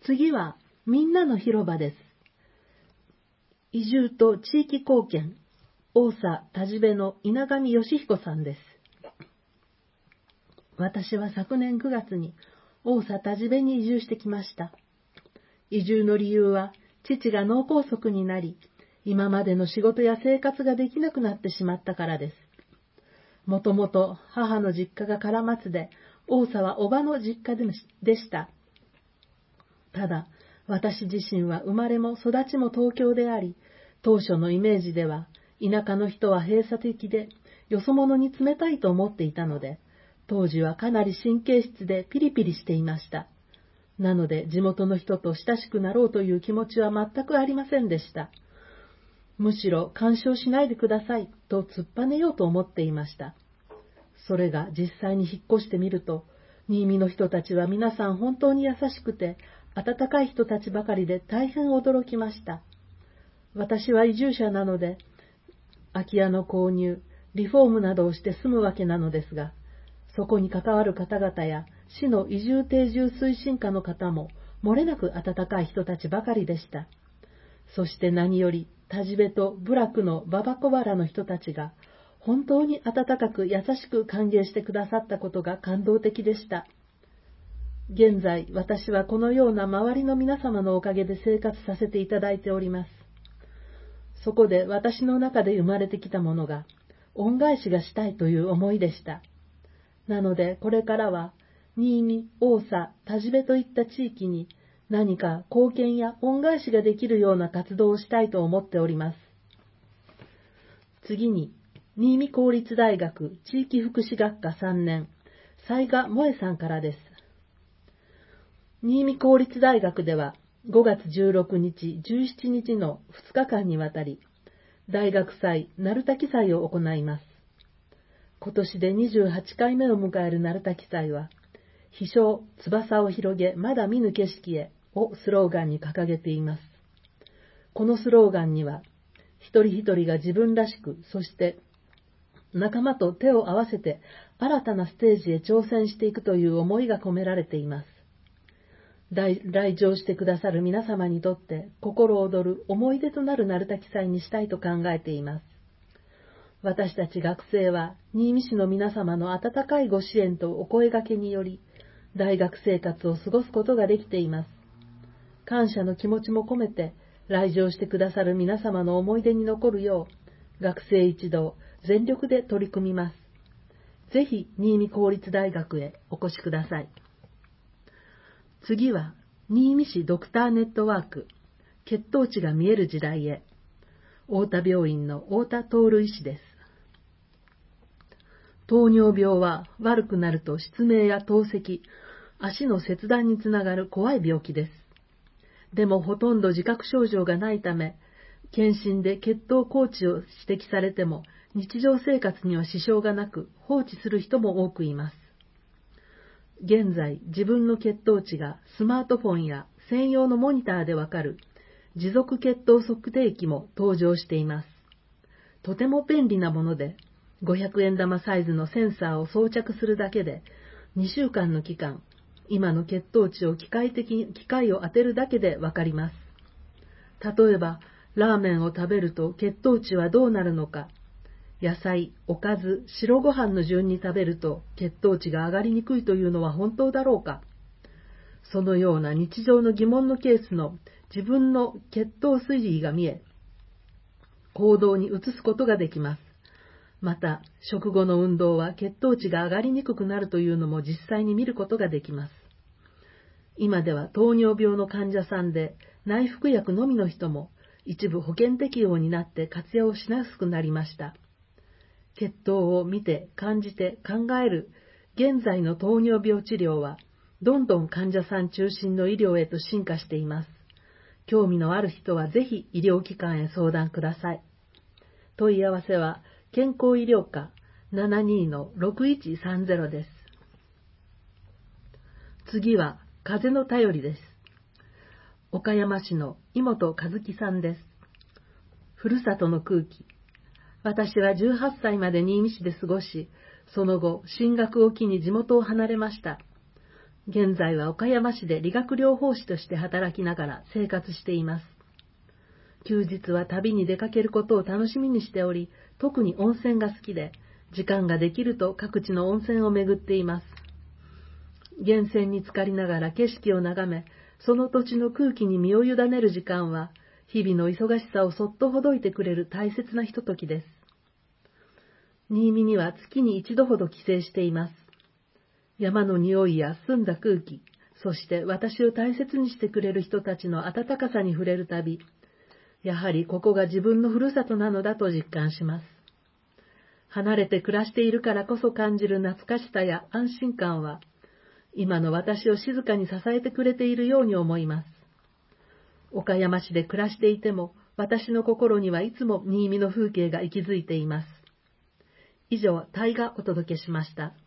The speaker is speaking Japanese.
次はみんなの広場です。移住と地域貢献、大佐田地部の稲上義彦さんです。私は昨年9月に大佐田地部に移住してきました。移住の理由は、父が脳梗塞になり、今までの仕事や生活ができなくなってしまったからです。もともと母の実家が唐松で、大佐は叔母の実家でした。ただ、私自身は生まれも育ちも東京であり、当初のイメージでは、田舎の人は閉鎖的で、よそ者に冷たいと思っていたので、当時はかなり神経質でピリピリしていました。なので、地元の人と親しくなろうという気持ちは全くありませんでした。むしろ、干渉しないでくださいと突っぱねようと思っていました。それが実際に引っ越してみると、新見の人たちは皆さん本当に優しくて、温かい人たちばかりで大変驚きました。私は移住者なので、空き家の購入、リフォームなどをして住むわけなのですが、そこに関わる方々や市の移住定住推進課の方も漏れなく温かい人たちばかりでした。そして何より田地部と部落の馬場小原の人たちが本当に温かく優しく歓迎してくださったことが感動的でした。現在私はこのような周りの皆様のおかげで生活させていただいております。そこで私の中で生まれてきたものが恩返しがしたいという思いでした。なのでこれからは新見、大佐、田地部といった地域に何か貢献や恩返しができるような活動をしたいと思っております。次に、新見公立大学地域福祉学科3年、雑賀萌さんからです。新見公立大学では5月16日、17日の2日間にわたり、大学祭、鳴滝祭を行います。今年で28回目を迎える鳴滝祭は、飛翔、翼を広げ、まだ見ぬ景色へをスローガンに掲げています。このスローガンには、一人一人が自分らしく、そして仲間と手を合わせて新たなステージへ挑戦していくという思いが込められています。来場してくださる皆様にとって心躍る思い出となる鳴滝祭にしたいと考えています。私たち学生は新見市の皆様の温かいご支援とお声掛けにより大学生活を過ごすことができています。感謝の気持ちも込めて来場してくださる皆様の思い出に残るよう学生一同全力で取り組みます。ぜひ新見公立大学へお越しください。次は新見市ドクターネットワーク血糖値が見える時代へ、太田病院の太田徹医師です。糖尿病は悪くなると失明や透析、足の切断につながる怖い病気です。でもほとんど自覚症状がないため、検診で血糖高値を指摘されても日常生活には支障がなく放置する人も多くいます。現在、自分の血糖値がスマートフォンや専用のモニターでわかる持続血糖測定器も登場しています。とても便利なもので、500円玉サイズのセンサーを装着するだけで、2週間の期間、今の血糖値を機械を当てるだけでわかります。例えば、ラーメンを食べると血糖値はどうなるのか、野菜、おかず、白ご飯の順に食べると血糖値が上がりにくいというのは本当だろうか。そのような日常の疑問のケースの自分の血糖推移が見え、行動に移すことができます。また、食後の運動は血糖値が上がりにくくなるというのも実際に見ることができます。今では糖尿病の患者さんで内服薬のみの人も一部保険適用になって活用しやすくなりました。血糖を見て感じて考える現在の糖尿病治療はどんどん患者さん中心の医療へと進化しています。興味のある人はぜひ医療機関へ相談ください。問い合わせは健康医療課 72-6130 です。次は風の便りです。岡山市の井本和樹さんです。ふるさとの空気。私は18歳まで新見市で過ごし、その後、進学を機に地元を離れました。 現在は岡山市で理学療法士として働きながら生活しています。休日は旅に出かけることを楽しみにしており、特に温泉が好きで、時間ができると各地の温泉を巡っています。源泉に浸かりながら景色を眺め、その土地の空気に身を委ねる時間は、日々の忙しさをそっとほどいてくれる大切なひとときです。新見には月に一度ほど帰省しています。山の匂いや澄んだ空気、そして私を大切にしてくれる人たちの温かさに触れるたび、やはりここが自分のふるさとなのだと実感します。離れて暮らしているからこそ感じる懐かしさや安心感は、今の私を静かに支えてくれているように思います。岡山市で暮らしていても、私の心にはいつも新見の風景が息づいています。以上、タイがお届けしました。